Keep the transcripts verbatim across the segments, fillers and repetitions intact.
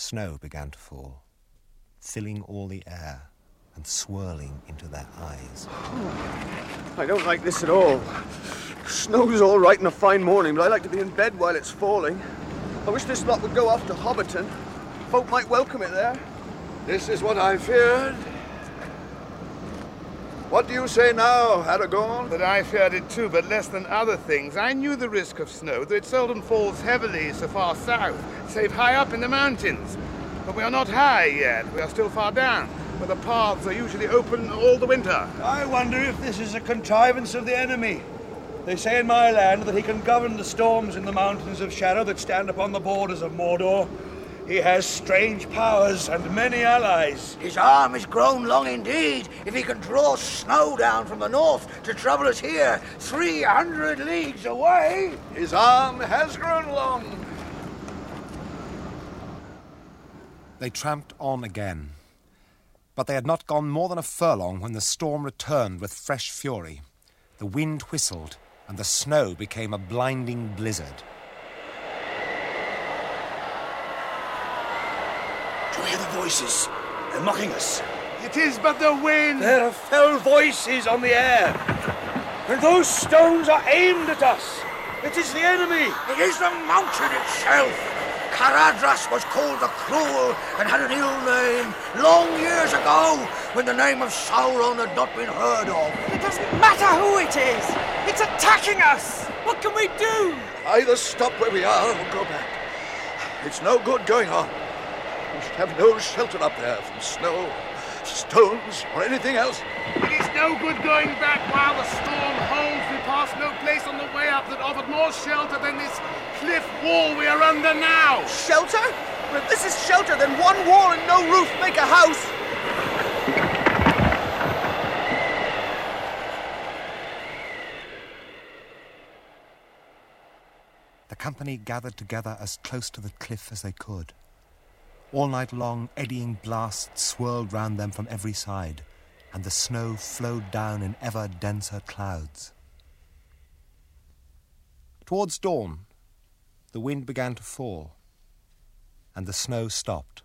Snow began to fall, filling all the air and swirling into their eyes. Oh, I don't like this at all. Snow's all right in a fine morning, but I like to be in bed while it's falling. I wish this lot would go off to Hobbiton. Folk might welcome it there. This is what I feared. What do you say now, Aragorn? That I feared it too, but less than other things. I knew the risk of snow, though it seldom falls heavily so far south, save high up in the mountains. But we are not high yet. We are still far down, where the paths are usually open all the winter. I wonder if this is a contrivance of the enemy. They say in my land that he can govern the storms in the mountains of shadow that stand upon the borders of Mordor. He has strange powers and many allies. His arm has grown long indeed, if he can draw snow down from the north to trouble us here, three hundred leagues away. His arm has grown long. They tramped on again, but they had not gone more than a furlong when the storm returned with fresh fury. The wind whistled, and the snow became a blinding blizzard. Do you hear the voices? They're mocking us. It is but the wind. There are fell voices on the air. And those stones are aimed at us. It is the enemy. It is the mountain itself. Caradhras was called the Cruel and had an ill name long years ago when the name of Sauron had not been heard of. It doesn't matter who it is. It's attacking us. What can we do? Either stop where we are or go back. It's no good going on. We should have no shelter up there from snow, stones, or anything else. It is no good going back while the storm holds. We passed no place on the way up that offered more shelter than this cliff wall we are under now. Shelter? But if this is shelter, then one wall and no roof make a house. The company gathered together as close to the cliff as they could. All night long, eddying blasts swirled round them from every side, and the snow flowed down in ever denser clouds. Towards dawn, the wind began to fall, and the snow stopped.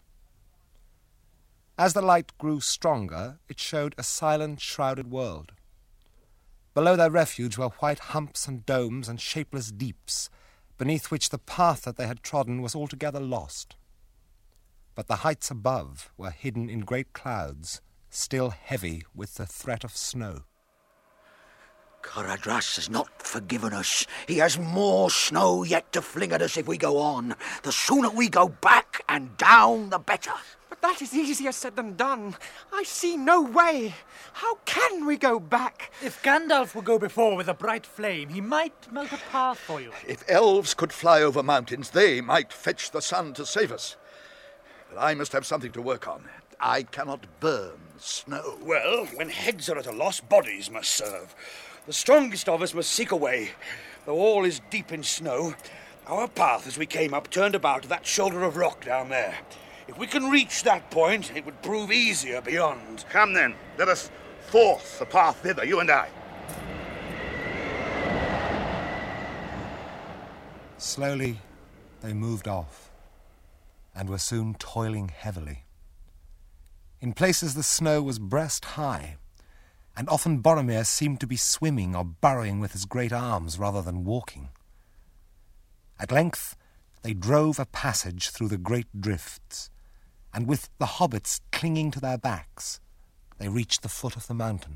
As the light grew stronger, it showed a silent, shrouded world. Below their refuge were white humps and domes and shapeless deeps, beneath which the path that they had trodden was altogether lost. But the heights above were hidden in great clouds, still heavy with the threat of snow. Caradhras has not forgiven us. He has more snow yet to fling at us if we go on. The sooner we go back and down, the better. But that is easier said than done. I see no way. How can we go back? If Gandalf will go before with a bright flame, he might melt a path for you. If elves could fly over mountains, they might fetch the sun to save us. But I must have something to work on. I cannot burn snow. Well, when heads are at a loss, bodies must serve. The strongest of us must seek a way. Though all is deep in snow, our path as we came up turned about to that shoulder of rock down there. If we can reach that point, it would prove easier beyond. Come then, let us force the path thither, you and I. Slowly, they moved off, and were soon toiling heavily. In places the snow was breast high, and often Boromir seemed to be swimming or burrowing with his great arms rather than walking. At length they drove a passage through the great drifts, and with the hobbits clinging to their backs, they reached the foot of the mountain.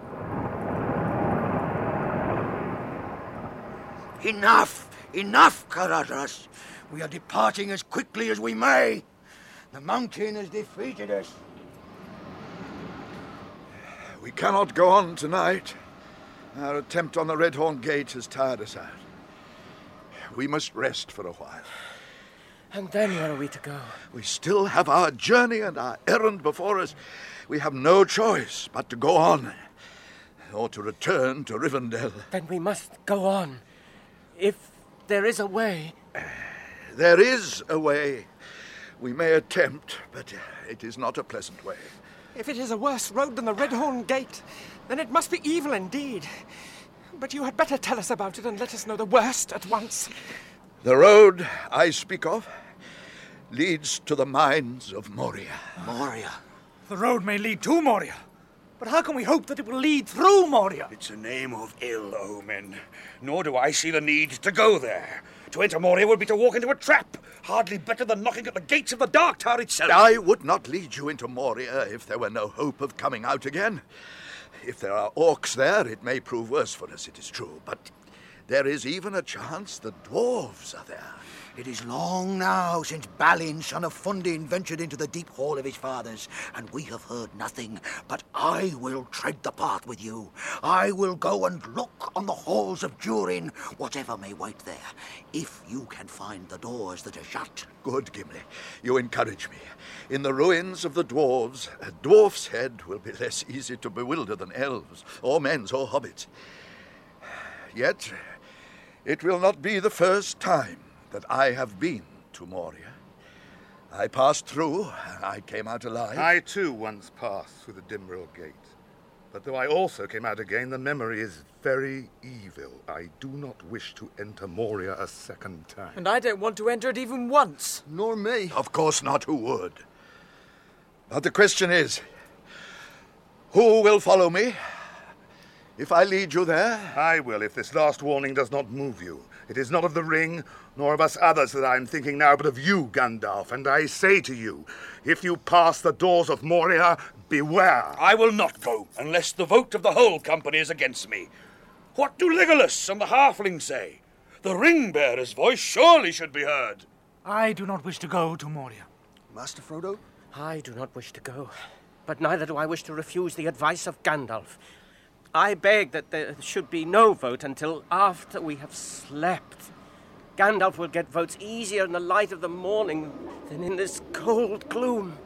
Enough! Enough, Caradhras! We are departing as quickly as we may. The mountain has defeated us. We cannot go on tonight. Our attempt on the Redhorn Gate has tired us out. We must rest for a while. And then where are we to go? We still have our journey and our errand before us. We have no choice but to go on, or to return to Rivendell. Then we must go on. If there is a way. There is a way. We may attempt, but it is not a pleasant way. If it is a worse road than the Redhorn Gate, then it must be evil indeed. But you had better tell us about it and let us know the worst at once. The road I speak of leads to the mines of Moria. Moria? The road may lead to Moria, but how can we hope that it will lead through Moria? It's a name of ill omen. Nor do I see the need to go there. To enter Moria would be to walk into a trap. Hardly better than knocking at the gates of the Dark Tower itself. I would not lead you into Moria if there were no hope of coming out again. If there are orcs there, it may prove worse for us, it is true. But there is even a chance the dwarves are there. It is long now since Balin, son of Fundin, ventured into the deep hall of his fathers, and we have heard nothing. But I will tread the path with you. I will go and look on the halls of Durin, whatever may wait there, if you can find the doors that are shut. Good, Gimli. You encourage me. In the ruins of the dwarves, a dwarf's head will be less easy to bewilder than elves, or men's, or hobbits. Yet, it will not be the first time that I have been to Moria. I passed through, and I came out alive. I too once passed through the Dimrill Gate. But though I also came out again, the memory is very evil. I do not wish to enter Moria a second time. And I don't want to enter it even once. Nor me. Of course not, who would? But the question is, who will follow me? If I lead you there? I will, if this last warning does not move you. It is not of the ring, nor of us others that I am thinking now, but of you, Gandalf. And I say to you, if you pass the doors of Moria, beware. I will not go, unless the vote of the whole company is against me. What do Legolas and the halfling say? The ring-bearer's voice surely should be heard. I do not wish to go to Moria. Master Frodo? I do not wish to go, but neither do I wish to refuse the advice of Gandalf. I beg that there should be no vote until after we have slept. Gandalf will get votes easier in the light of the morning than in this cold gloom.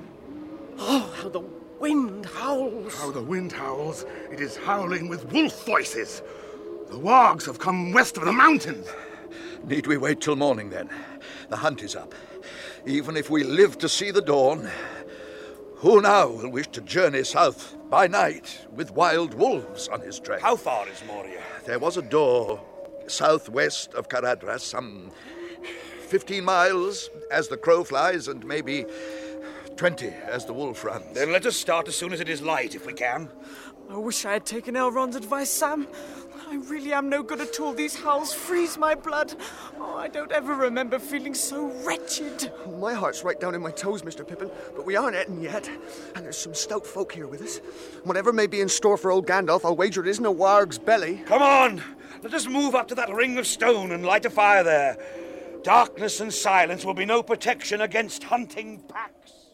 Oh, how the wind howls! How the wind howls! It is howling with wolf voices. The wargs have come west of the mountains. Need we wait till morning, then? The hunt is up. Even if we live to see the dawn, who now will wish to journey south by night with wild wolves on his trail? How far is Moria? There was a door southwest of Caradhras, some fifteen miles as the crow flies, and maybe twenty as the wolf runs. Then let us start as soon as it is light, if we can. I wish I had taken Elrond's advice, Sam. I really am no good at all. These howls freeze my blood. Oh, I don't ever remember feeling so wretched. My heart's right down in my toes, Mister Pippin, but we aren't eaten yet. And there's some stout folk here with us. Whatever may be in store for old Gandalf, I'll wager it isn't a warg's belly. Come on! Let us move up to that ring of stone and light a fire there. Darkness and silence will be no protection against hunting packs.